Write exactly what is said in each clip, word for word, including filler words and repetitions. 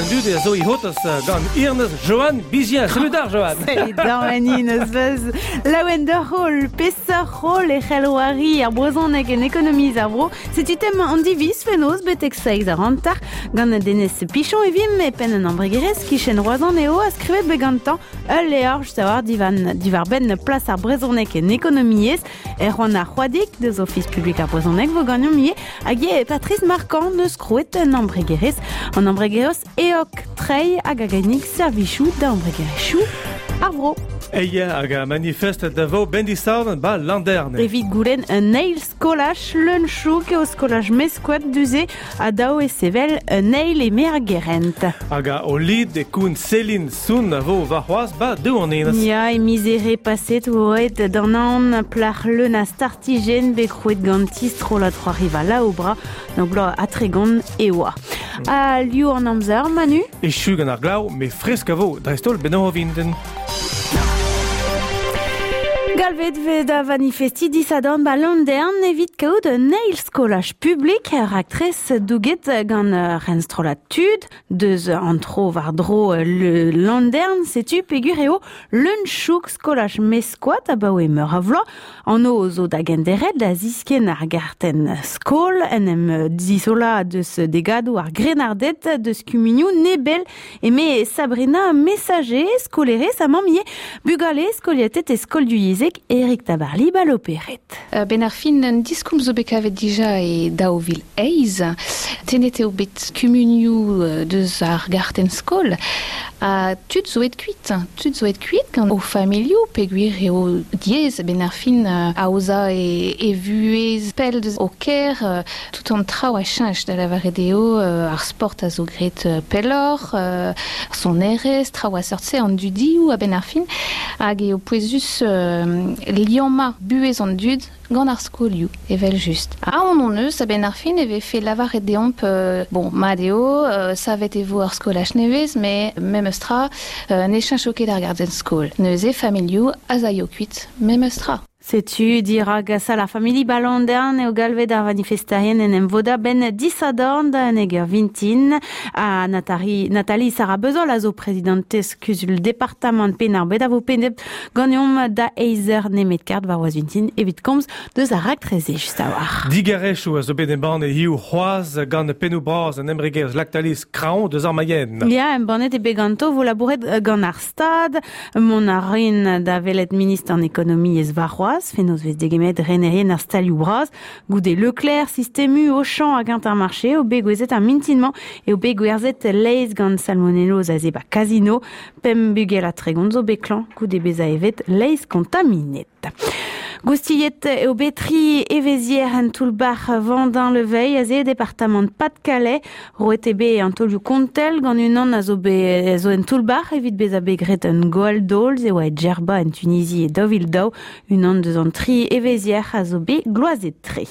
dud e zo i hotas gant irnez Johan Bizien. Saludar, Johan. Saludar, mani, neus veuz. Laouender hol, pesar hol e c'helloari ar brezhoneg en ekonomiz ar bro. Setu tem an divis fenoz betek seiz ar antar gant denez pichon e vim e pen an ambregerez kichen roazan eo a skrivet begantan ul e ar just a war divan divar ben plas ar brezhoneg en ekonomiez e c'hoant ar c'hoadik deus office publik ar brezhoneg vo gagnon mie hag e Patrice Marquand neus skrouet an ambregerez an ambregerez eok trei hag a gainik servichou da ambregerezhou ar bro. Eia hag a manifest da vo bendisaout ba landerne. Evit goulenn un eil skolaj lunchou ke o skolaj meskouat duze a dao e sevel un eil e mer gerent. Hag a o lid e koun Céline Soun a vo varroaz ba deu an enez. Ya e mizere paset oet d'an an plar leun a startigen be krouet gantis tro la troa riva la o bra no glo a tregon e oa. A liou an amzer, Manu? E chug an ar glav, me fresk a vo, drestol benno o vinden. Galvet vet a manifesti disadant ba landern evit kaout un eil skolaj publik raktrez douget gant renstrolat tud deus an tro war dro le landern setu pegur eo lunchouk skolaj meskouat a bao e meur a vlo an o zo da genderet la zisken ar garten skol en em disola deus degadou ar grenardet deus kuminioù nebel e me Sabrina messager skolere sa mamie bugale skolietet e skol du yezek Eric Tabarly ba l'opéret. Uh, ben ar fin un diskoum zo bekavet dija e daovil eiz, tenet eo bet kumunioù uh, deus ar garten skol, a uh, tud zo et kuit, tud zo et kuit gant o familio peguir eo diez, ben ar fin uh, a oza e, e vuez pel deus o ker, uh, tout an trao a chanj da la varedeo uh, ar sport a zo gret uh, pelor, uh, son erez, trao a sortse an dudioù a ben ar fin, hag eo poezus uh, lianma buez an dud gant ar skolioù, evel just. A on on eus, a ben ar fin eve fe lavar et deomp, euh, bon, ma deo, euh, savet evo ar skolaj nevez, me mem eustra, euh, ne chan choket ar garden skol. Neus e familioù a zaio kuit, mem eustra. Setu dira gasa la famili balandern eo galvet ar manifestarien en em voda ben disadorn da en eger vintin a Nathalie, Nathalie Sarah Bezol a zo prezidentez kuzul departament penar bet a vo penep ganyom da eizer nemet kart war oaz vintin evit komz deus a raktreze just a war. Digarechou a zo bet en ban e hiu c'hoaz gant penou braz an emregez lactalis kraon deus ar maien. Ya, en banet e beganto vo labouret gant ar stad, mon a rin da velet ministre an ekonomi ez varroaz, fenoz vez degemet renerien ar stalioù braz, goude Leclerc, Sistemu, Auchan hag Intermarché, o begouezet ar mintinman e o begouerzet leiz gant Salmonello a zeba Casino, pem bugel a tregon zo beklan, goude beza evet leiz kontaminet. Goustillet eo betri evezier en toulbar Vendin le veil a ze departament Pas-de-Calais roet ebe an tolioù kontel gant un an a zo, be, zo en toulbar evit bez a begret un goal dolz e oa e Djerba en Tunisie e dovil daou un an deus an tri evezier a zo be gloazet tre.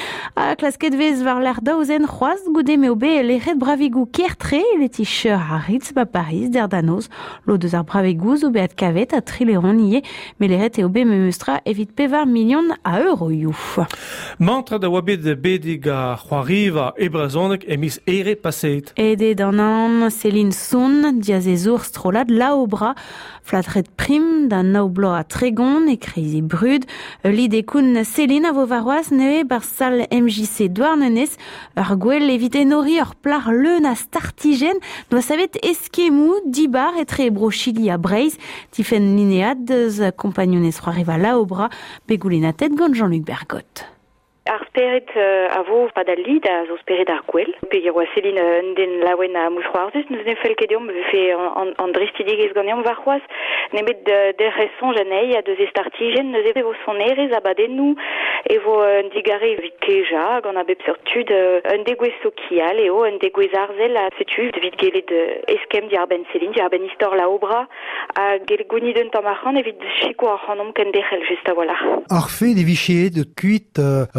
A klasket vez war l'ar daouzen c'hoaz goude me obe leret bravigou kertre le ticheur a ritz ba Paris derdanos lo deus ar bravigou zo beat kavet a trileron ie me leret e obe me meustra evit pevar million a euro youf. Mantra da oabet de bedig a c'hoariv a ebrezhoneg e mis ere paset. Ede d'an an Céline Soun diaz e zour strolad la o bra flatret prim da nao blo a tregon e kreizi brud lid e koun Céline a vo varroaz neue bar sal M J C douarnenez ur gwell evit enori ur plar leun a startigen doa savet eskemou dibar etre e brochili a breiz tifen linead deus kompagnonez c'hoariv a la o bra begoulenatet gant Jean-Luc Bergot. Ar speret uh, a vo pa da lid a zo speret ar gwell. Pe eo a Céline un den laouen a mouchouarzus, neus ne fel ket eom fe an, an dristidigez gant eom war c'hoaz. Nemet de, de reson janei a deus e startigen, neus e vo son erez a badennou, e vo un digare vit keja, gant a bep surtud uh, un degouez sokial eo, un degouez arzel a setu vit gelet uh, eskem di ar ben Céline, di ar ben istor la obra, a gelet gouni d'un tamarran evit chiko ar c'hanom ken dechel just a voilà. Ar fe de vichet de kuit uh, ken yam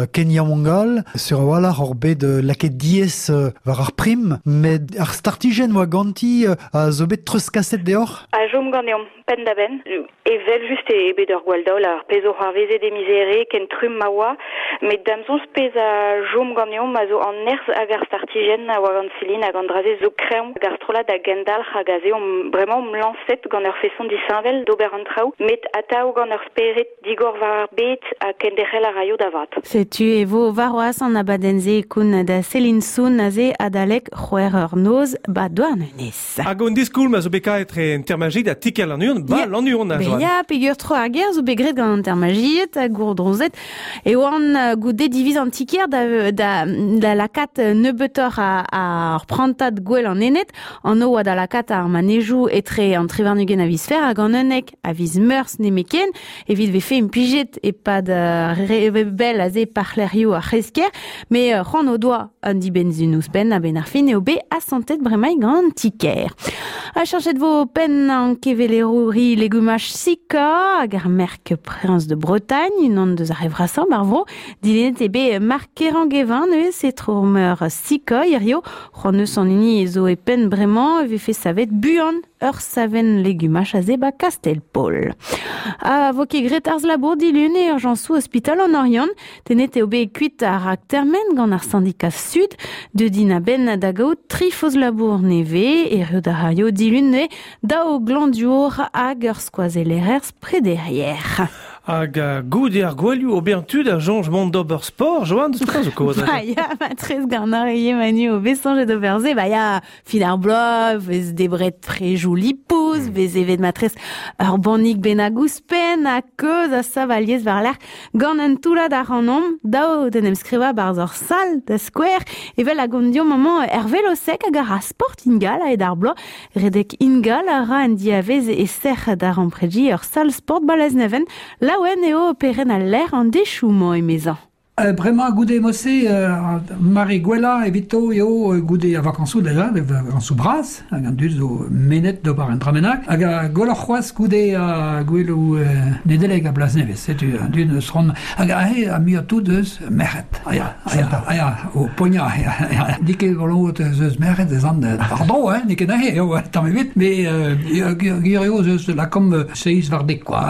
Mongol, sur voilà, orbe de laquette dies var ar prim, mais ar startigen wa ganti a zo bet treus kaset deor? A jom ganeom, pen da ben. E vel just e bet ur gwaldol ar pezo c'hoarveze de misere ken trum mawa, met damzons pez a jom ganeom a zo an nerz hag ar startigen a oa gant selin hag an draze zo kreom hag ar trola da gendal hag a ze om bremañ om lanset gant ur feson disinvel d'ober an trao, met atao gant ur speret digor var ar bet a ken derrel a raio da vat. Setu e vo varoaz an abadenze koun da selin soun a ze adalek c'hwer ur noz ba douar neunez. Hag on diskoul ma zo beka etre en termagit a tikel an uan, ba l'an uan a joan. Ya, pegur tro a ger zo begret gant an termagit a gourdrozet e oan goude diviz an tiker da, da, da lakat neubetor a, a ur prantat gwell an enet an o da lakat ar manejou etre an trevarnugen a viz fer hag an unek a viz meurs nemeken evit ve fe impijet e pad rebel a ze parlerio a c'hesker me c'hoant o doa an di benzun ouzpen a ben ar fin eo be a santet bremaik gant tiker. A chanchet vo pen an kevelerouri legumaj sika hag ar merk Prince de Bretagne un an deus ar evrasan bar vro dilenet e be markeran gevin eus e tromeur sika irio c'hoant eus an uni zo e pen bremañ e ve fe savet buan ur saven legumaj a ze ba Castelpol. A vo ket gret arz labour dilun e urgençou hospital an Orion tenet eo be kuit ar rak termen gant ar syndikat sud de din a ben da gaout tri foz labour neve e reo da raio dilun e da o glandiour hag ur skoazelerers pre derrière. Hag goude ar gwelioù obertud a jonjement d'ober sport, Joan, deus pas o koz. Ba ya, ma trez gant ar eye manu o besange d'ober ze, ba ya, fin ar blo, vez debret prejou lipouz, vez evet ma trez ur bannik ben a gouspen, a keuz a savaliez var l'ar gant an toulad ar an om, dao den em skriva bar zor sal da skwer, evel a gondio maman er velosek hag ar a sport ingal a ed ar blo, redek ingal a ra an diavez e ser d'ar an preji ur sal sport balaz neven, la oen eo peren al l'air an dechoumo e mezan. Euh, Bremañ goude mosse euh, mare gwella evito eo euh, goude a vakansou deja, de vakansou bras, hag an duz o menet do bar an dramenak, hag a golor c'hoaz goude a gwelou euh, nedeleg a blas nevez, setu an duz eus ron, hag a he a miotou deus meret, aya, aya, aya, o poña, aya, aya, dike golot eus meret eus an, pardon, hein, nike na he, eo, tamm evit, me gir eo eus la kom seiz var dek, quoi,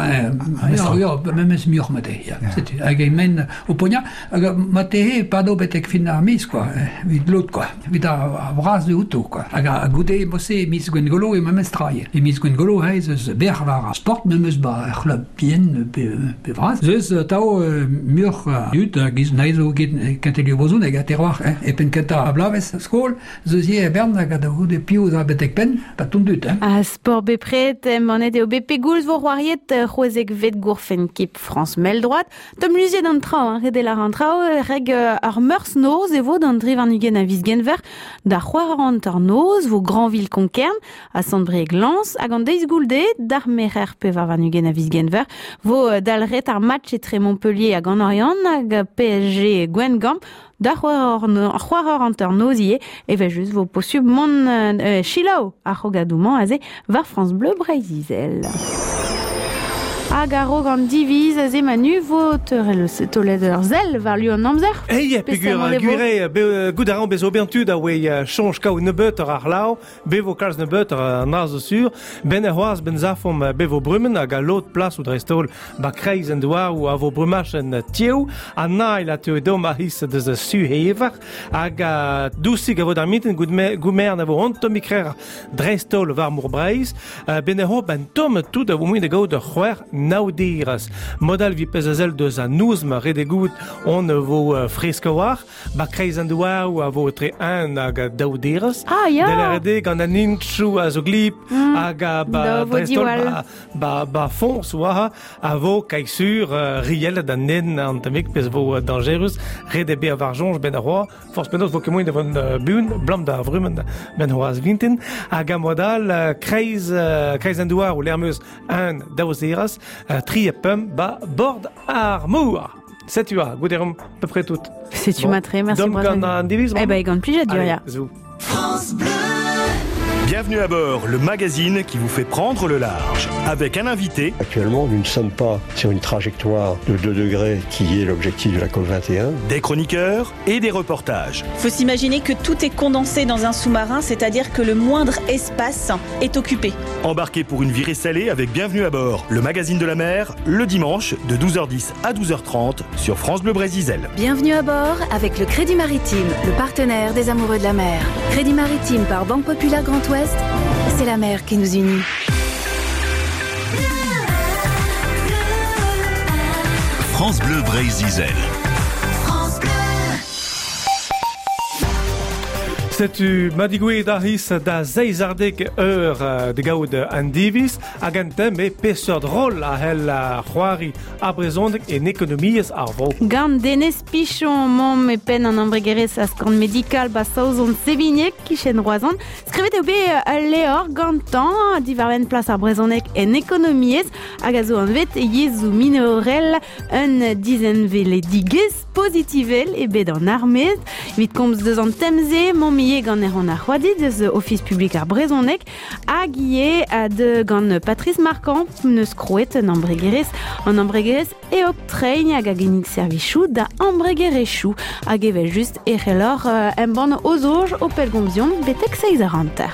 eo, memez mioc'h mate, setu, hag e men o poña, mate he pado betek fin ar mis, quoi, vid lot, quoi, vid a bras de outo, quoi. Hag a goude mosse mis gwen golo e memez traie. E mis gwen golo he zeus ber var sport memez ba ar club bien pe, pe vras. Zeus tao mur dut a giz naizo git kentelio bozoun hag a terroir, eh, e pen kenta a blaves skol, zeus ye e bern hag a da goude piouz a betek pen, pa ton dut, eh. A sport bepret, manet eo be pegoulz vo c'hoariet c'hoazek vet gourfen kip France mel droat, tom luziet an trao, hein, redel ar an trao, reg ar meurs noz e vo d'an drivarnugen a viz genver, da c'hoarant ar noz vo Granville Konkern, a Sandbreg Lens, hag an deiz goulde, d'ar merer pe varvarnugen a viz genver, vo dalret ar match etre Montpellier hag an Orion, hag P S G Gwen Gamp, da c'hoarant ar noz ie, e ve just vo posub mon euh, chilao, a c'hogadouman a ze var France Bleu Breizizel. Hag a rog an diviz a ze manu vo teurel tolet ur zel var lu an amzer. Eia, pegur, gure, gout a ran bez obertud a wei chanj kao nebeut ar ar lao, be vo kalz nebeut ar naz o sur, ben e c'hoaz ben zafom be vo brumen hag a lot plas ou drestol ba kreiz en doar ou a vo brumach en tieou, a nail a teo dom a his deus a su hevar, hag a dousig a vo dar miten goumer na vo hont tomi krer drestol var mour breiz, ben e c'ho ben tom tout a vo mouin de gaout ur c'hwer naudiras. Modal vi pezazel deus a nouzm redegout on vo uh, freskoar, ba kreiz an doar ou a vo tre un hag a daudiras. Ah, ya! Del rede gant an inchou a zo glip, mm. hag a ba drestol ba, ba, ba fons oa a vo kaisur uh, riel dan nen an tamik pez vo uh, dangerus, rede be a varjonj ben a roa, force penaos vo kemoin devon uh, bun, blam da vrumen ben hoaz vintin, hag a modal uh, kreiz, uh, kreiz an doar ou l'ermeus un daudiras, Uh, tri e pum ba bord ar mour. Setu a, gouderum peu près tout. Setu bon. Matre, merci. Dom gant an diviz. Eh ben, gant plijet, duria. Allez, zou. France Bleu. Bienvenue à bord, le magazine qui vous fait prendre le large. Avec un invité. Actuellement, nous ne sommes pas sur une trajectoire de deux degrés qui est l'objectif de la COP vingt et un. Des chroniqueurs et des reportages. Il faut s'imaginer que tout est condensé dans un sous-marin, c'est-à-dire que le moindre espace est occupé. Embarquez pour une virée salée avec Bienvenue à bord, le magazine de la mer, le dimanche de douze heures dix à douze heures trente sur France Bleu Brésil. Bienvenue à bord avec le Crédit Maritime, le partenaire des amoureux de la mer. Crédit Maritime par Banque Populaire Grand Ouest, c'est la mer qui nous unit. France Bleu Brésil. Setu madigwe da his da zeizardek eur de gaoud an divis hag an tem e peseur drol a hel a c'hoari a brezhoneg en ekonomiez ar vo. Gant Denez Pichon, mom e pen an ambregerez askan medikal ba saouzon sevignek kichen roazan. Skrivet eo be leor gantan diverven plas ar brezhoneg en ekonomiez hag a zo an vet yezou mineorel un dizen vele digez positivel e bet an armez. Vit komz deus an temze, mom ie gant er an ar c'hoadi deus Office Public ar brezhoneg hag ie de gant Patrice Marcan neus kroet an ambregerez an ambregerez eok treiñ hag a genig servichou da ambregerechou hag evel just ec'helor uh, en ban ozoj o pelgomzion betek seiz ar anter.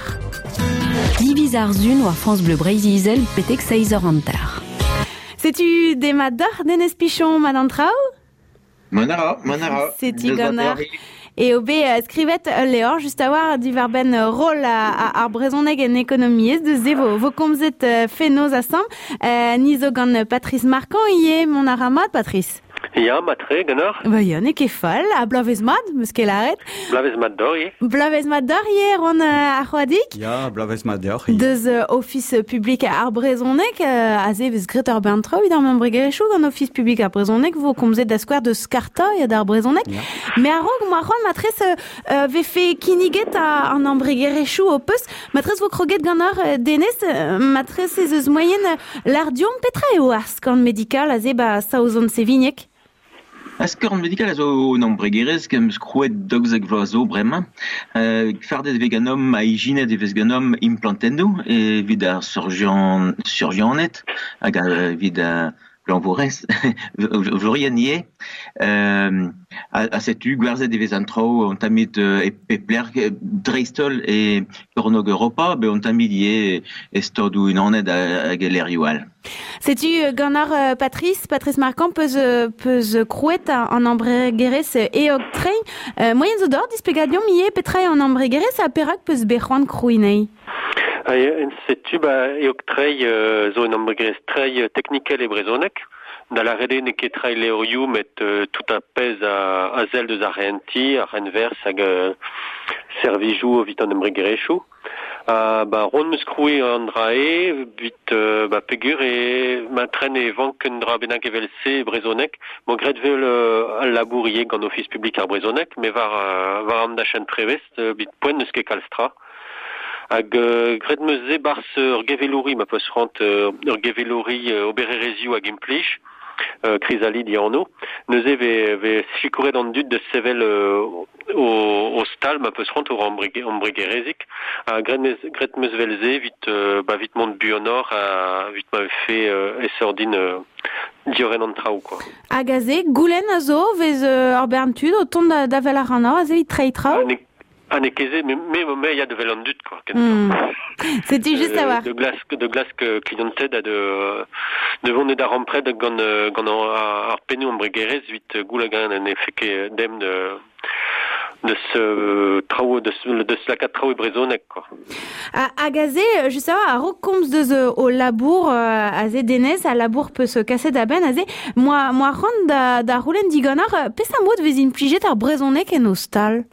Diviz ar zun war France Bleu Brésil betek seiz ar anter. Setu demadar Denez Pichon madame Trao? Manara, manara. Setu ganar. Et obe uh, skrivet uh, leor just a war diver ben uh, rol ar brezhoneg en ekonomiez de ze vo, vo komzet uh, fenoz asam uh, nizo gant Patrice Marcan ie mon aramad Patrice. Ya, matre, ganar. Ba ya, ne ket fall, a blavez mad, meus ket laret. Blavez mad dor, ye. Blavez mad dor, ye, ron uh, ar c'hoadik. Ya, blavez mad dor, ye. Deus uh, Office Public ar brezhoneg, uh, a ze vez gret ur bern trao vid ar membregerechou gant Office Public ar brezhoneg, vo komzet da skouer de skarta ya d'ar brezhoneg. Yeah. Me a rog, ma ron, matres uh, uh, ve fe kiniget a an ambregerechou o peus, matres vo kroget gant ar uh, Denez, uh, matres ez eus moyen uh, l'ar diom petra eo ar skan medikal a ze ba saouzon sevignek. Askorn medikal a zo o ambregerez kem skrouet dogzek vloazo bremañ. Uh, Fardet veganom a ijinet e veganom implantendo e vid ar surgeon, surgeonet hag a vid a Blanvorez, Vlorian ie, euh, a setu gwerzet e vez an trao, on tamit e pepler dreistol e kornog Europa, be on tamit ie e stodou un aned hag e lerioal. Setu gant ar Patrice, Patrice Marcan peus, peus krouet an ambregerez eog treiñ. Euh, moyen zo dor dispegadiom ie petra an ambregerez a perak peus bec'hoant krouinei. En setu ba eok treiñ euh, zo en ambregerez treiñ technikel e brezhoneg. Da la rede ne ket treiñ leorioù met euh, tout a pez a, a zel deus ar renti, ar renvers hag euh, servijou o vit an ambregerechou. Uh, ba ron meus kroue an drae, vit uh, ba pegur e ma tren e vank un dra bennak evel se brezhoneg. Mo gret vel uh, al labourier gant Office Public ar brezhoneg, me var, uh, var an da chen prevest, uh, bit poen neus ket kalstra. Hag uh, gret meus ze bars ur gevelouri, ma peus rant uh, ur gevelouri uh, obererezioù hag implij, uh, krisalid i anno. Neuze ve, ve chikouret an dud de sevel uh, o, o stal, ma peus rant ur ambregerezik. Uh, gret meus, gret meus velze, vit, uh, ba vit mont buonor, a vit ma fe uh, esordin uh, dioren an trao, quoi. Hag a ze, goulen a zo, vez uh, ar bern tud, o ton da, da vel ar an a ze trei trao? Ah, ne keze, mais mais il y a de vel an dud, quoi. Mm. C'était juste à voir. De glace, de glace que cliented a de de vone da rampred gant gant ar penou ambregerez vit goulagan en effet dem de de ce trao de ce de ce la quatre trao e brezhoneg, quoi. A, a gaze, just a a ro komz deus o labour uh, a ze Denez, a labour peus se kaset da ben, a ze, moi, moi ron da, da roulen diganar, pes a mod vez implijet ar brezhoneg en o stal?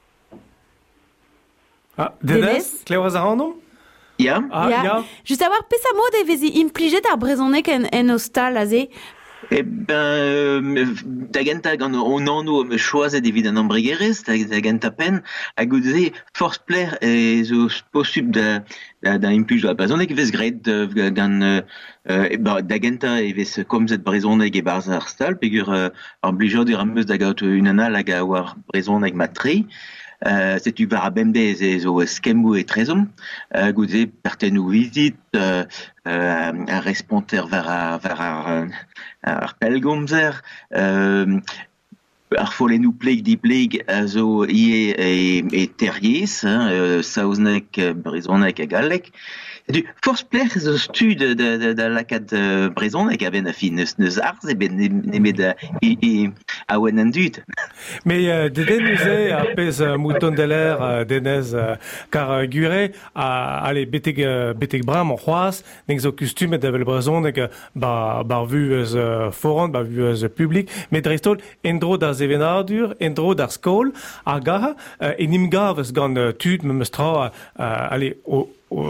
Ah, Denez, kleoaz ar annom? Ya. Ah, ya. ya. Just a war pes a mod e vez implijet ar brezhoneg en, en o stal, a ze? Eh ben, da genta gant on anno choazet evit an ambregerez, da genta pen, hag ouze force pler e zo posub da, da, da impuj da brezhoneg vez gret gant uh, da genta e vez komzet brezhoneg e barz ar stal, pegur uh, ar blijod e rameus da gaout un anal hag a war brezhoneg mat tre. euh, c'est tu vas à Bembe et zo skemou et trezom, euh, goudé perten ou visite, euh, euh, un responseur vers a, vers a, ar pelgomzer, euh, ar folennou pleig di pleig a zo ie e, e terriers, hein, euh, saouznek, brezonnek a galek. Du force plech zo stud de, de, de, de lakad uh, brezonnek a ben a fin neus, neus arz e ben nemet a, e, e, a oen an dud. Mais euh, de deneuze a pez uh, mouton de l'air uh, denez uh, kar uh, gure a ale beteg uh, beteg bram an c'hoaz nek zo kustum et avel brezonnek uh, ba bar vu eus uh, foran, bar vu eus uh, publik, met drestol endro da zevenadur, endro da skol a gaha uh, en imgavez gant uh, tud me mestra uh, ale o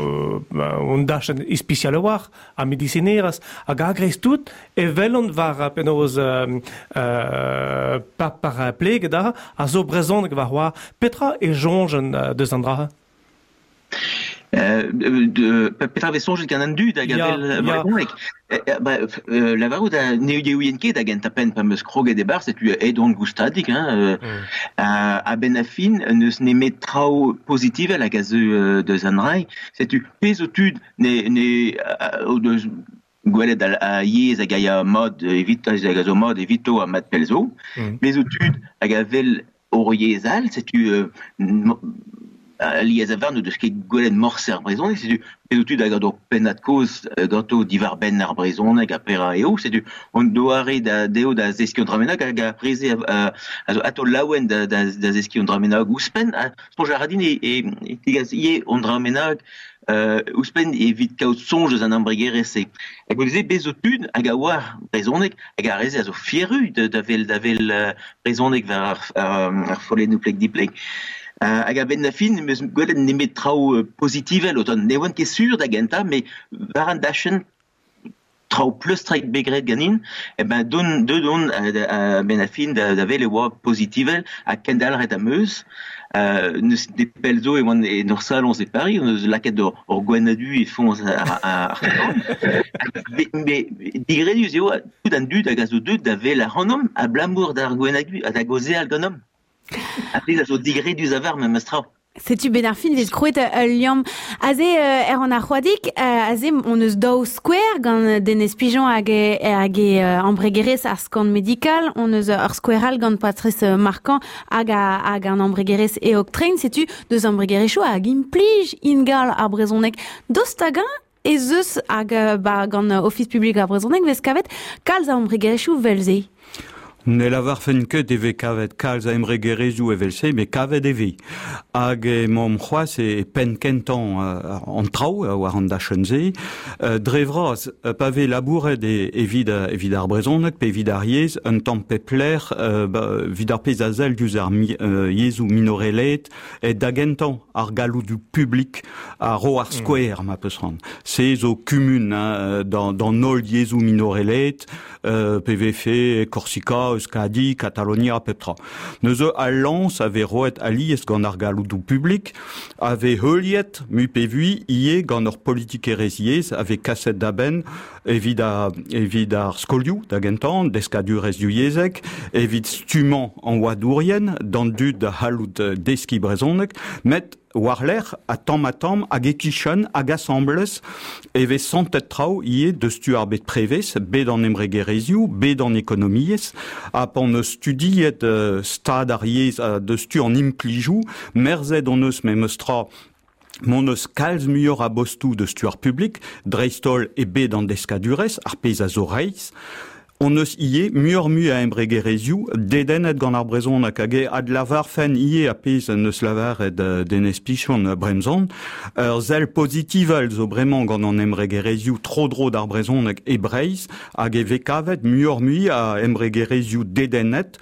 on dachen ispicial war a medicineras a gagres tout e velon var penaos uh, uh, pa par pleg da a zo brezon var war petra e jongen uh, de Sandra. Euh, de Petra Vesonge gant an dud hag a vel brezonnek. La varou da neudieouien ket hag en tapen pa meus kroget e bar, setu edon goustadik, hein, mm. a, a ben a fin neus nemet trao positive hag a zeu de Zanrai, setu pez o tud ne, ne o deus gwelet a yez hag a mod evit hag a zo mod evito a mat pelzo, mm. pez o tud hag a vel o yezal, setu uh, liez a varn deus ket gwelet morser brezonnek, setu pezotud hag a do penat koz ganto divar ben ar brezonnek a pera eo, setu on doare da deo da zeskion dramenag hag a preze a, a zo ato laouen da, da, da zeskion dramenag ouspen, a sonj a radin e, e, e tegaz ie on dramenag uh, ouspen evit kaout sonj eus an ambregerese. Hag gweze bezotud hag a war brezonnek hag a reze a zo fieru da vel, da vel uh, brezonnek var ar, ar, ar folen ou plek di plek. Uh, hag a ben na fin, meus gwelet nemet trao uh, positivel, oton ne oan ket sur da genta, me var an dachen trao plus traik begret ganin, e ben don, de don uh, uh, ben a fin da, da vel e oa positivel a kendal ret a meus, uh, neus de pelzo e oan e nor salons e Paris, neus laket or, or gwenadu e fons ar ar me digredus eo tout an dud hag a zo dud da vel a rannom a blamour d'ar gwenadu a da goze al ganom. Après, ça digré du zavar, même astra. C'est-tu benarfin vet krouet uh, liam aze uh, er an ar c'hoadik uh, aze on eus daou square gant den espijon hag e, hag e uh, ambregerez ar skant medikal on eus ar squareal gant patrice uh, markant hag, a, hag an ambregerez e oktrein setu deus ambregerezio hag implij ingal ar brezonnek dost hag e zeus hag uh, ba, gant uh, office public ar brezonnek vez kavet kalz a ambregerezio velze. Ne lavar fen ket eve kavet kalz a embregerezioù evelse, me kavet eve. Hag e mom c'hoaz e pen kentan uh, an trao, uh, war an dachenze, uh, drevraz, uh, pave labouret e, evit, uh, evit ar brezonnek, pe evit ar yez, un tamm pepler, uh, ba, vid ar pez a zel duz ar mi, uh, yezou minorelet, et dagentan ar galou du publik a ro ar square, mm. ma peus ran. Se zo kumun, hein, dans, dans nol yezou minorelet, uh, P V F, Corsica, Euskadi, Catalonia, petra. Neuze a lans ave roet alies gant ar galoudou publik, ave heuliet mu pevui ie gant ur politik ereziez, ave kaset da ben, evit, a, evit ar skolioù da gentan, deskadur ez diouiezek, evit stuman an oadourien, dan dud da halout deski brezonnek, met war l'er a tamm a tamm hag e kichen hag assemblez eve santet trao ie deus tu ar bet prevez, bet an embregerezioù, bet an ekonomiez, a pan eus studiet uh, stad ar yez uh, deus tu an implijou, merzet on eus me meustra mon eus kalz muioc'h a bostou deus tu ar publik, dreistol e bet an deskadurez, ar pez a zo reiz, on eus ie muor mu a embregerezioù, dedennet gant ar brezonnak hag e ad lavar fen ie a pez neus lavar ed uh, den espichon uh, bremzon, ur zel positivel zo bremañ gant an embregerezioù tro dro d'ar brezonnak e breiz, hag e vekavet muor mu a embregerezioù dedennet,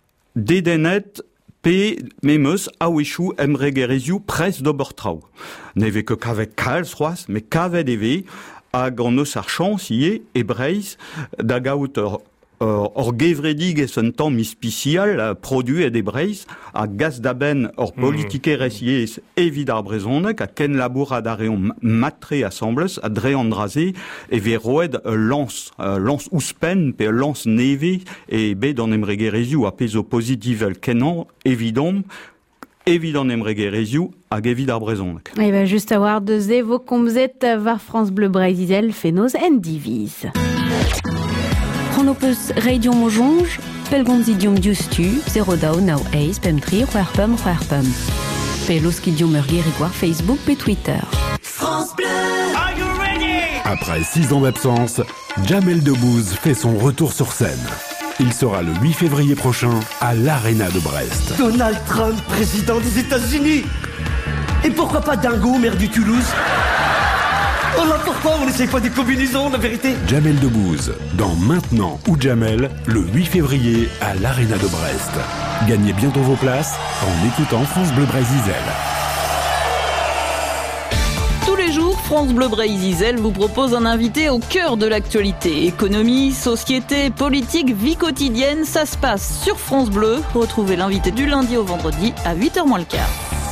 dedennet pe memeus a wechou embregerezioù prez d'ober trao. Neve ke kavet kalz c'hoaz, me kavet eve, hag an eus ar chans ie e breiz da gaout ur, ur, ur gevredig ez un tamm ispicial uh, produet e breiz a gaz da ben ur politikerez yez evit ar brezonnek a ken labourat a reon matre assemblez a dre an draze e ve roed uh, lans, uh, lans ouspen pe lans neve e bet an embregerezioù a pezo positivel kenan evidom évident emregerezioù hag evit ar brezhoneg. Et ben juste à voir de ze vo komzet var France Bleu Brésil fenoz en diviz. Chronopus Radio Mojonge, pelgonzidium diustu, zero dao nao eis pem tri, huerpem, huerpem. Peloskidium urgir igwar Facebook et Twitter. France Bleu. Après six ans d'absence, Jamel Debbouze fait son retour sur scène. Il sera le huit février prochain à l'Arena de Brest. Donald Trump, président des États-Unis. Et pourquoi pas Dingo, maire du Toulouse? Oh là, pourquoi on n'essaye pas des combinaisons, la vérité? Jamel Debbouze, dans Maintenant ou Jamel, le huit février à l'Arena de Brest. Gagnez bientôt vos places en écoutant France Bleu Brésil. Tous les jours, France Bleu Brésil vous propose un invité au cœur de l'actualité. Économie, société, politique, vie quotidienne, ça se passe sur France Bleu. Retrouvez l'invité du lundi au vendredi à huit heures moins le quart.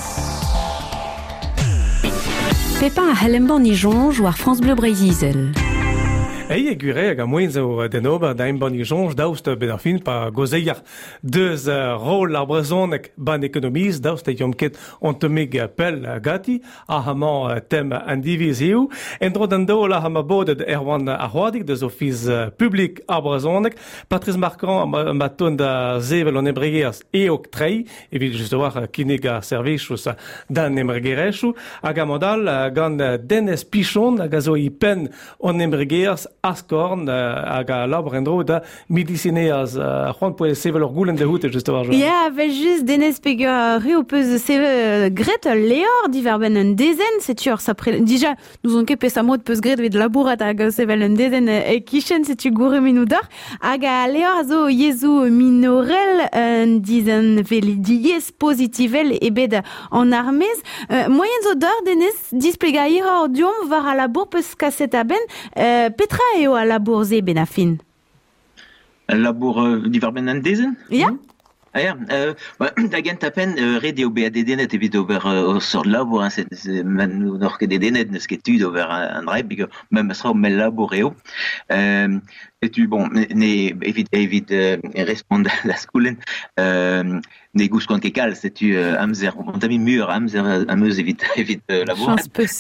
Pepin a Hellemban Ijonge war France Bleu Brésil. Ei e gure hag a moenz o den ober da em ban e jonj daoust bet ar fin pa gozeier deus uh, rol ar brezhoneg ban ekonomiz daoust e yom ket on te meg pel uh, gati a haman uh, tem an diviz eo en dro d'an do la hama bodet er wan ar c'hoadig deus office uh, publik ar brezhoneg Patrice Marcan ma, ma ton da zevel on embregeaz eok trei evit just war uh, kinig a servichous uh, dan embregerechou hag a mandal uh, gant uh, Dennis Pichon hag a zo i pen on embregeaz Askorn uh, hag a labr endro da medicineaz uh, c'hoant poe sevel ur goulenn de houte just war. Ya, vel just Dennis pegur ru o peus sevel gret leor diverben un dezen, setu sa pre... Dija, nous on ket pes amod peus gret vet labourat hag sevel un dezen e kichen setu goure minou d'ar hag a leor a zo yezou minorel un dizen vel diez positivel e bet an armez. Uh, moyen zo d'ar, Dennis, displega ira or diom var a labour peus kaset a ben uh, petra eo a labourze ben a fin. Labour uh, divar ben an dezen? Ya? Mm. Ah ja, euh, bah, da gent a pen uh, red eo be a dedenet evit over uh, sort labour, hein, c'est, c'est, man n'or ket dedenet neus ket tud over an dreib, big même sra mel labour eo. Euh, et tu, bon, ne evit, evit uh, responde a la skoulen, euh, ne gouskant ket kal, c'est tu uh, amzer, on t'a mis mur, amzer, ameuz evit, evit uh, labour. Chance peus.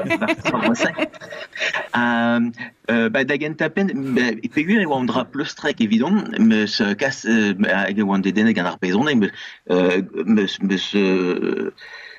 Euh, euh, bah, da gent a pen, bah, e pegur e oa an dra plus trek evidon, meus uh, kas, uh, hag e oa an dedenet gant ar pezoneg, meus, uh, meus, meus uh,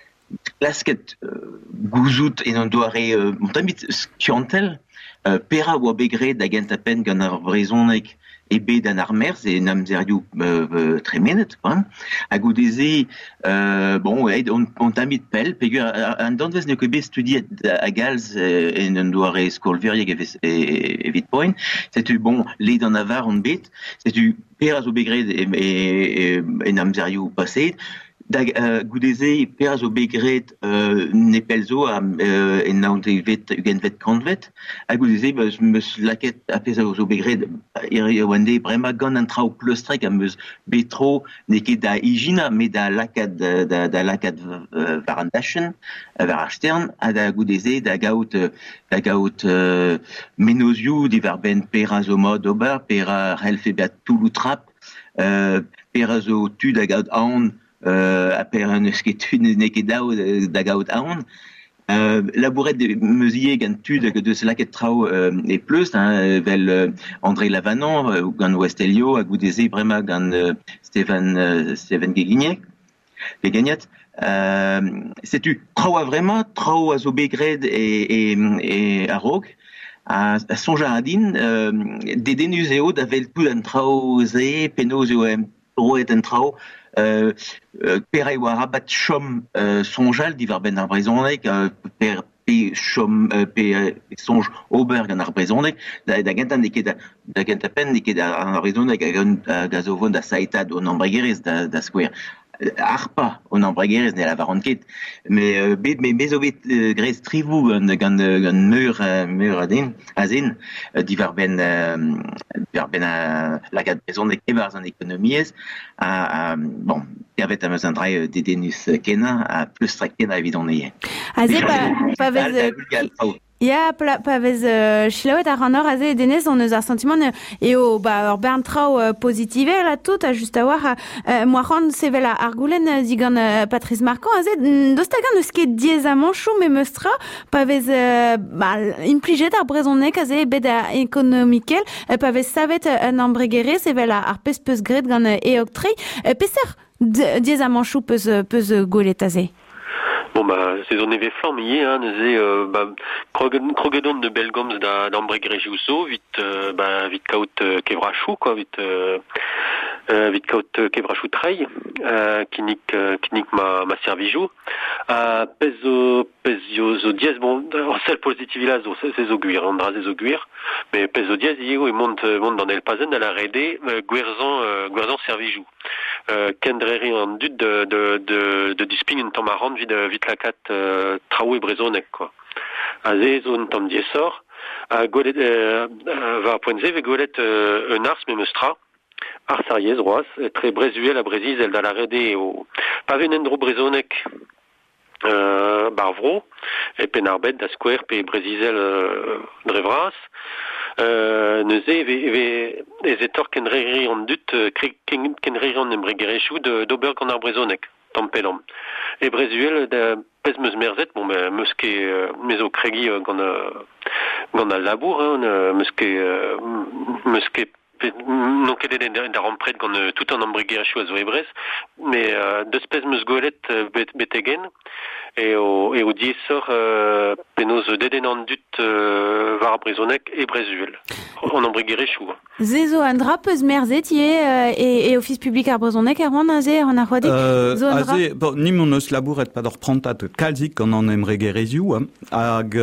klasket uh, gouzout en an doare, uh, montamit skiantel, uh, pera oa begret da gent a pen gant ar brezoneg e bet an ar merz e namzerioù euh, euh, tremenet, hein. Hag o deze, euh, bon, on, on tamit pel, pegur an danvez ne ket bet studiet a galz euh, en an doare skolverieg evit poen, setu, bon, led an avar an bet, setu pera zo begret e, e, e, en namzerioù paset, da uh, goudeze per zo begret uh, nepelzo a uh, en naont vet ugen vet kantvet a goudeze bah, meus laket a pez zo begret er wande brema gant an trao plustrek a meus betro ne ket da igina me da lakat da, da, da lakat uh, var an dachen uh, var ar stern a da goudeze da gaout uh, da gaout uh, menozioù divar ben pera zo mod ober pera helfe beat toulout trap uh, pera zo tud a gaout aon Euh, a per an eus ket tud ne ket daou da gaout aon. Euh, labouret de meuzier gant tud hag deus laket trao euh, e pleus, hein, vel euh, André Lavanon, euh, gant Westelio, hag goudeze brema gant euh, Stéphane, euh, Stéphane Guéguignac, Guéguignat. Euh, setu trao a vrema, trao a zo begred e, e, e a rog, a, a sonja a din, euh, dedenus eo da vel tud an trao ze, penoz eo em roet an trao, Euh, euh, pere oa rabat chom euh, sonjal divar ben ar brezhoneg euh, per pe chom euh, pe euh, sonj ober gant ar brezhoneg da, da gentan neket da, da genta pen neket ar brezhoneg a gazovon da saetad on embregerez da, da skouer arpa on embregerez ne la varon ket mais euh, bet me bezo bet euh, grez trivou gant gant meur uh, meur adin azen uh, divar ben uh, divar ben uh, lakat brezhoneg evar an ekonomiez a, a bon gavet am eus an drai dedenus kena a plus trek kena evidon neie. Aze pa pa vez Ja, pavez chilawet ar an hor a ze denez on eus ar sentiment eo ba ur bern trao positive la tout a just a war moarran sevel ar goulen digan Patrice Marcan a ze doz tagan eus ket diez a manchou me meustra pavez impliget ar brezonek a ze bet a ekonomikel pavez savet an ambregere sevel ar pez peus gret gant eok tri peser diez a manchou peus peus goulet a ze. Bon, bah, c'est on avait flammier, hein, c'est, euh, bah, Krogedon de Belgoms d'Ambregregiuso, vite, euh, bah, vite kaut euh, Kevrachou, quoi, vite, euh, euh, vite kaut euh, Kevrachou Treil, euh, qui nique, euh, qui nique ma, ma servijou. Euh, peso, peso, zo diez, bon, celle positive là, zo, c'est zoguir, on dra des zoguir, mais peso diez, il monte, monte dans El Pazen, à la Rédé, euh, Guerzan, euh, Guerzan servijou. Euh, Kendreri en dut de, de, de, de disping une tomaran vide, vite la cat, euh, traou et brezonek, quoi. Azé, zone tom diesor, à golet, euh, va poinze, ve golet, euh, un ars, memestra, ars ariez, roas, très brésuel à Brésil, elle da la redé, au, pavenendro brezonek, euh, barvro, et penarbet, da square, pe brésizel, euh, drevras, Euh, neuze eve ezetor kenreri an dut kenreri an embregerechou de d'ober gant ar brezonek tampelam e brezuel da pez meus merzet bon meus ket mezo kregi gant gant al labour meus ket meus ket non ket da rampret gant tout an embregerechou a zo ebrez mais deus pez meus golet betegen et au et au diesor euh, penos deden an dut euh, var brezonek e brezuel on embregerechou zezo an dra peus merzet ie et office public ar brezonek ar wan a ze an ar c'hoadik zo an dra bon ni mon eus labouret pa d'or prantat kalzik gant an embregerezioù hag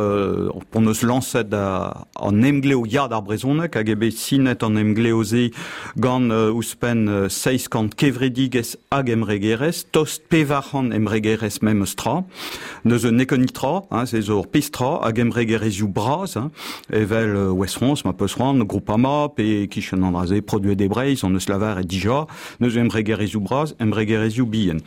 pon eus lancet an emgleo yad ar brezonek hag ebe sinet an emgleo ze gant ouspen seiskant kevredigez hag embregerez tost pevarc'han embregerez mem tra, neus nekonitra, hein, c'est or pistra, hag embregerezioù braz, hein, evel euh, West France, ma peus ran, Groupama, pe kichen an raze, produe de breiz, an eus lavar et dija, neus embregerezioù braz, embregerezioù bien.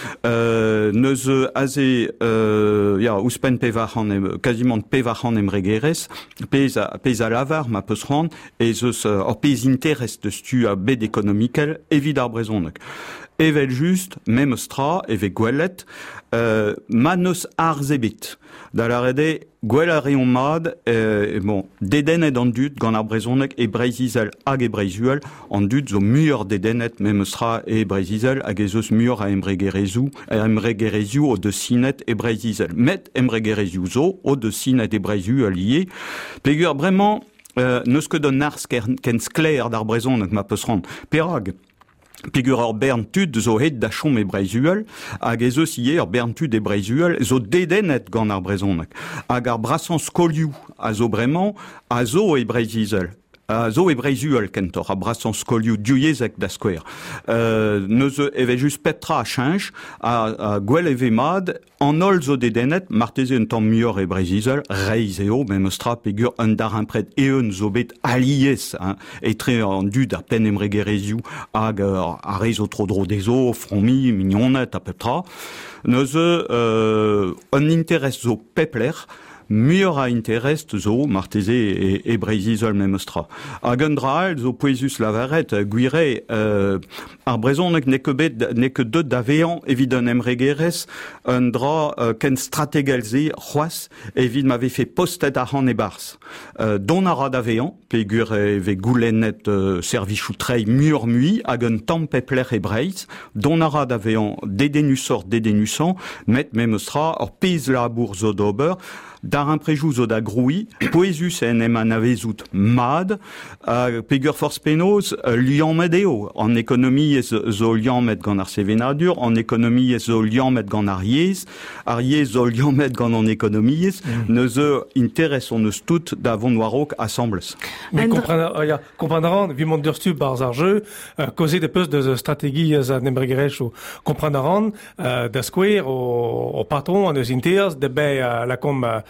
Euh, neus aze, euh, ya, ouspen pevarc'han, quasiment pevarc'han embregerez, pez a, pez a lavar, ma peus ran, et zeus, uh, or pez interest de stu a bed ekonomikel, evit ar brezonek. Evel just, mem stra, eve gwelet, euh, manos ar zebit. Da la rede, gwell a reon mad, euh, bon, dedenet an dut gant ar brezonek e breizizel hag e breizuel, an dut zo muur dedenet mem stra e breizizel hag e zeus muur a embregerezioù, a embregerezioù o de sinet e breizizel. Met embregerezioù zo, o de sinet e breizuel lié, pegur bremañ, euh, neus ket don ars ken skler d'ar brezonek ma peus ran, perag, pegur ur bern tud zo het da chom e breizuel, hag ez eus ie ur bern tud e breizuel zo dedenet gant ar brezonek. Hag ar brasan skolioù a zo bremañ a zo e breizizel. A zo e breizuel kentor, a brasan skolioù diouiezek da skwer. Euh, neus eve just petra a chenj, a, a gwell eve mad, an ol zo dedenet, marteze un tamm muior e breizizel, reiz eo, mem eus tra pegur un dar impred eun zo bet aliez, hein, etre an dud ar pen embregerezioù hag uh, a reiz o tro dro dezo, fromi, mignonet a petra. Neus euh, un interes zo pepler, muur a interest zo, marteze e, e breizizel mem eus tra. Hag un dra zo poezus lavaret, gwire, euh, ar brezonek ne ket bet, ne ket deut da vean evit un embregerez, un dra euh, ken strategel ze, c'hoaz, evit m'ave fe postet ar c'han e bars. Euh, don a ra da vean, pegur eve goulennet euh, servichou trei muur mui, hag un tamm pepler e breiz, don a ra da vean dedenusor dedenusan, met mem eus tra, or pez labour zo d'ober, dar imprejou zo da groui, poezus en em an avezout mad, uh, pegur force penaos, uh, lian met eo. An ekonomi ez zo lian met gant ar sevenadur, an ekonomi ez zo lian met gant ar yez, ar yez zo lian met gant an ekonomi ez, mm. neus interes on eus tout da vont warok assembles. Mais kompranaran, vi mont dur stu bar ar jeu, uh, koze de peus de strategi az an embregerech o kompranaran, uh, da skwer o, o patron an eus inters, de be uh, la kom uh,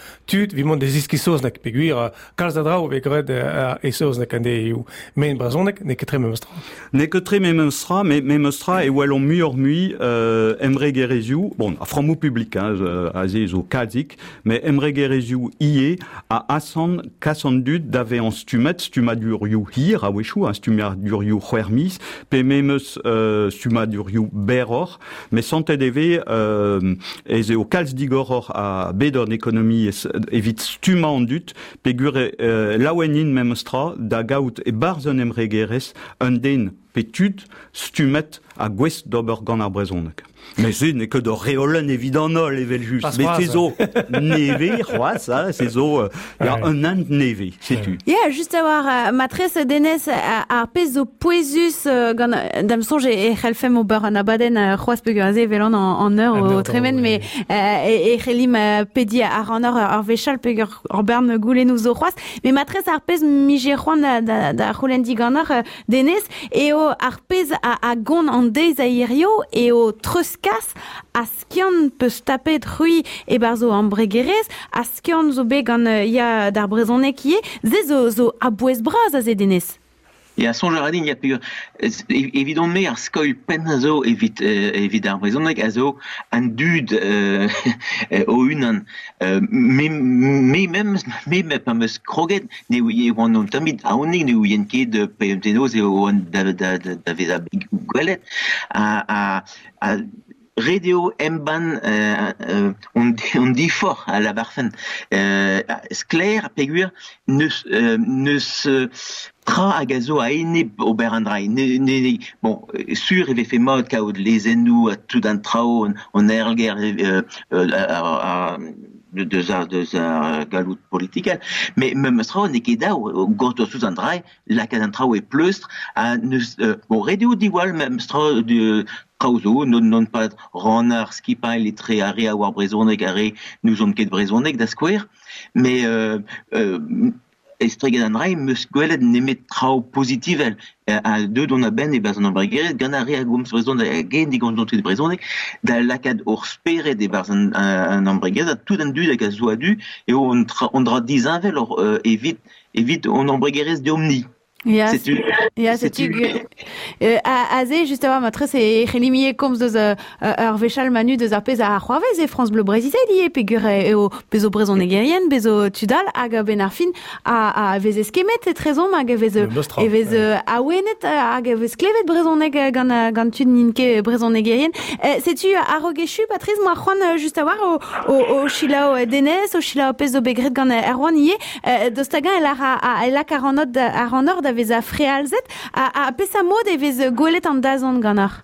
tut, vimont des iskisosnek, peguir, kalz da drao ve gred e sosnek an de eu, men brazonek, ne ketre memestra. Ne ketre memestra, mais memestra e wallon muur mui, euh, emre gereziou, bon, a framou public, hein, a ze zo kazik, mais emre gereziou ie, a asan kasandut d'ave an stumet, stumaduriou hir, a wechou, a stumaduriou huermis, pe memes euh, stumaduriou beror, mais sante deve, euh, e ze o kalz digoror a bedor ekonomi evit stuma an dut, pegure euh, lawenin memestra da gaout e barzon emre gerez un den petud stumet a gwest d'ober gant ar brezonek. Mais c'est n'est que de réolen évident nol evel juste. Mais c'est zo neve, roi, ça, c'est zo, il y a un an de neve, c'est tu. Yeah, juste avoir matrice Denes a pez o poesus gant dam songe e c'helfem o bar an abaden roi speguaze velon en heure au tremen, mais e c'helim pedi ar an heure ar vechal pegur ar bern goulennou zo roi. Mais matrice ar pez mije c'hoan da c'holendi gant ar Denes e o ar pez a gont an deiz a irio e o treuskas a skian peus tapet rui e barzo an bregerez, a skian zo be gant ya d'ar brezonek ie, ze zo, zo a bouez braz a ze Denes. Et à son jardin, il y a plus, évidemment, mais ar skoil pen a zo evit, evit ar brezonek a zo an dud euh, o unan. Mais, mais même, mais même pas meus kroget, ne ouie oan on tamid aonig, ne ouien ket de peemtenoz e oan da, da, da, da vez a gwelet, a, a, a, Radio emban euh, euh, on, on dit fort à la barfen. Euh, Sclair, pegur, ne, euh, ne se tra a gazo a ene au berandrai. Ne, ne, bon, sûr, il avait fait mode kao les enou à tout d'un trao, on erger, euh, euh, à, à, de deux ar deux ar galout politique, mais même strao ne ket daou gorto sous andrai la kad trao est pleustre à ne euh, bon radio d'igual même strao de Krauzo, non non pas renard skipa les très arrêt à war brezonek arrêt nous on ket brezonek da square, mais euh, euh, Estreget an rai, meus gwelet nemet trao positivel a deux don a ben e barzon an bregerez, gant a re a gomz brezon a gen di gant de brezonek, da lakad ur speret e barzon an an bregerez, a tout an dud hag a zo a du, e on, on dra dizinvel or euh, evit, evit on an bregerez de omni. Ja, ja, c'est tu. Azé, justement, matrice et Rélimie comme de ur vechal manu de zapez a Huawei et France Bleu Brésil lié pegure et au bezo brezon nigérienne, bezo tudal, aga benarfin a a vez eskemet et trezom aga vez et vez a wenet aga vez klevet brezon neg gant gant tud ninke brezon nigérienne. C'est tu a rogechu Patrice moi Juan juste avoir au au au Chilao Denes au Chilao pezo begret gant Erwan yé de stagan elle a elle a quarante à Ranor vez a frealzet, a, a pes a mod e vez golet an dazan ganar.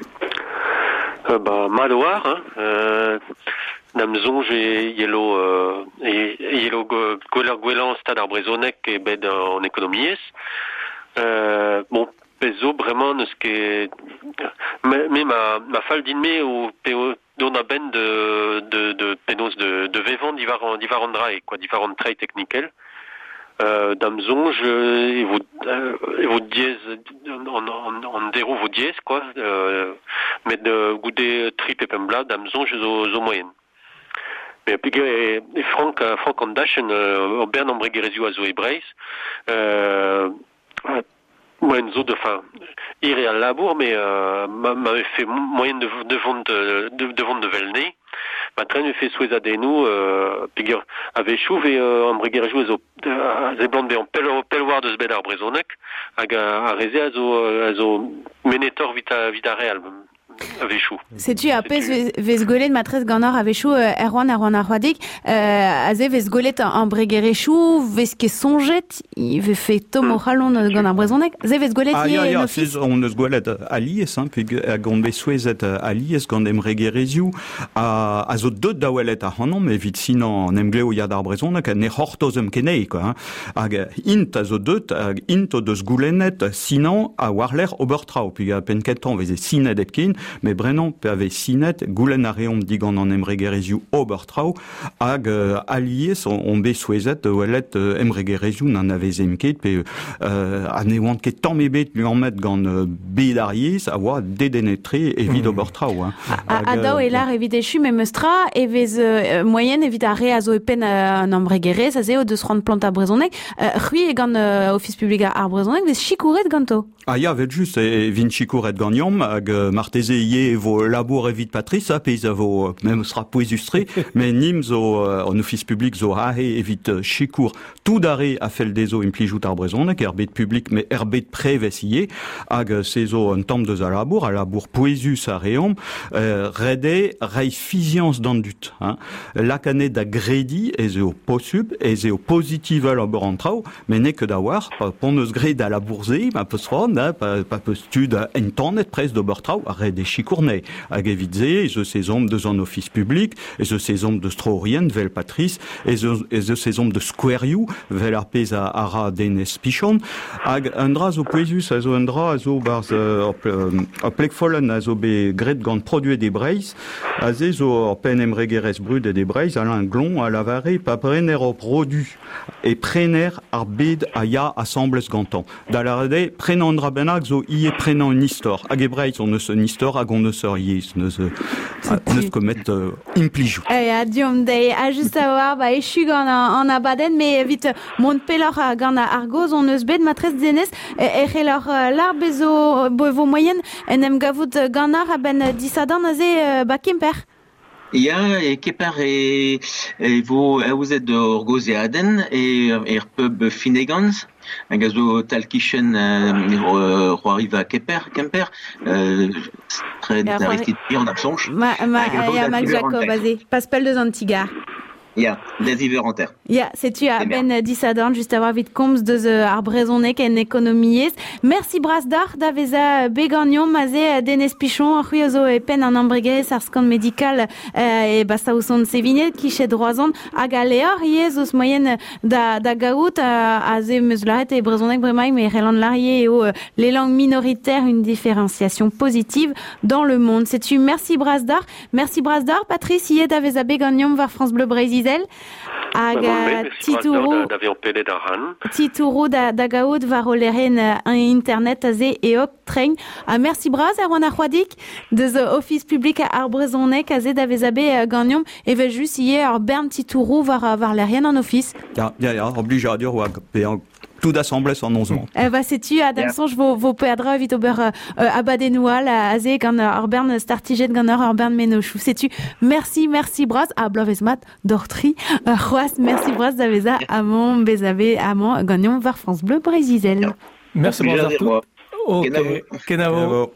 Euh, bah, madoar, hein. Euh, nam zonj e yelo, euh, e, yelo gweler gwelan stad ar brezonek e bed en ekonomiez. Euh, bon, pezo vraiment neus ket, me ma, ma fal din me o peo don a ben de, de, de penos de, de vevant divar an, divar an drai, quoi, divar an trai technikel. Euh, dam zonj e vo e vo diez en en en dero vo diez quoi euh, met de goude trip et pembla dam zonj zo zo moyen mais puis et Franck Franck Andersen au Bern en bregerezio a zo e Breis euh moyen zo de fin irréal labour mais euh, m'avait fait moyen de de vente de de vente de velné. Ma traîne fait souhait à des nous, euh, pigure, avait chouvé, euh, en breguerjou, à ze blonde, en pelloir de ce bel arbre brezonek, à réser à zo, à zo, menetor vita, vita réal. Avechou. C'est-tu a pez vez golet matrice ganar avechou erwan erwan arwadik aze vez golet en bregerechou vez ke sonjet i ve fait tomo halon gant ar brezonek ze vez golet ah ja ja c'est on eus golet alies hein puis a gant besouezet alies gant em bregerezioù a a zo deut dawelet a hanon mais vit sinon en emgleo ya d'ar brezonek ne hortozem kenei quoi hag int a zo deut hag int o deus goulenet sinon a warler obertrau puis a penketon vez sinet epkin mais Brennan pe avait sinet goulen areom digan en emregerezioù obertrau hag euh, alliés on be souezet ouelet euh, emregerezioù n'en avait zemket pe euh, anewant ket tammebet lui en met gant euh, bet ariez a oa dedenetre evit obertrau. Hein. A daou e lar evit echu me meustra evez euh, moyen evit are a zo e pen euh, an emregerez a zeo deus rand plant a brezhoneg rui e gant euh, office public ar brezhoneg vez chikouret ganto. Ah ya, vet just, e vin chikouret gant hag euh, marteze ie vo labour evit patrice, a peiz a vo, même sera poezustre, mais nim zo, euh, en office public zo ahe evit euh, chikour tout dare a fel dezo implijout ar brezhoneg, erbet public, mais erbet prevez ie, hag se zo un tamm deus a labour, a labour poezus a reom, euh, rede rei fizians d'an dut. Hein. Lakanet da gredi e zeo posub, e zeo positivel a berantrao, mais ne que da war, pon eus gred a labourze, ma peus ron, pa, pa peus tud en tannet prez d'obertrao, a red e chikourne, hag evit ze, e ze sezomp deus an office public, e ze sezomp deus traorien, vel patrice, e ze, e ze sezomp deus skouerioù, vel ar pez a ara denez pichon, hag un dra zo poezus, a zo un dra a zo barz uh, op, uh, op lek follen a zo be gred gant produe de breiz, a ze zo or pen emregerez brud e de breiz, a l'un glon a lavare, pa prener op rodu, e prener ar bed a ya assemblez gantan. Da la rede, prenan dra bennak zo ie prenan un istor. Hag e breiz on eus un istor hag on eus ur yez, neus, uh, neus komet uh, implijou. E, a diom dei, a just a oar, ba echu gant an abaden, me evit mont pelor gant ar goz, on eus bet matrez denez, e, e c'helor lar bezo vo moyen, en em gavout gant ar a ben disadan a ze ba kemper. Ja, e keper e, e vo aouzet ur goz e aden e er pub Finneganz, hag a zo talkichen uh, c'hoariva keper, kemper, uh, tre d'aristit pion d'absonch. Ma, ma, ya, Max Jacob, aze, paspel deus an tigar. Ya, des iver an ter. Ya, setu a ben disadorn, just a oa vit komz deus ar brezhoneg en ekonomiez. Merci bras d'ar da veza begagnon maze denez pichon, ar c'hwi zo e pen an embregerez ar skant medikal e basta ouzon sevinet kichet droazon hag a leor iez ouz moyen da, da gaout a ze meus laret e brezhoneg bremaik me relan larie eo les langues minoritaires, une différenciation positive dans le monde. Setu merci bras d'ar, merci bras d'ar, Patrice iez da veza begagnon var France Bleu Brésil hag titourou titourou da, da gaout var o leren uh, internet a ze eok treng. A merci braz er wan ar c'hoadik deus uh, office public ar brezhoneg a ze da vez abe uh, gagnom e vez just ie ar bern titourou var, var lerien an office. Ya, ya, ya, obligadur oag pe an tout d'assemblée en onze mois. Eh bah, sais-tu, Adam Songe, vos, vos perdra vite au beurre, euh, abadenoual, à Azé, quand Orbern startiget, quand Orbern menochou. Sais-tu, merci, merci, bras, à Blavezmat, Dortri, Roas, merci, bras, d'Aveza, Amon, Bézavé, Amon, Gagnon, var France Bleu, Brésil. Merci, bras, Arthur. Ok, Kenavo.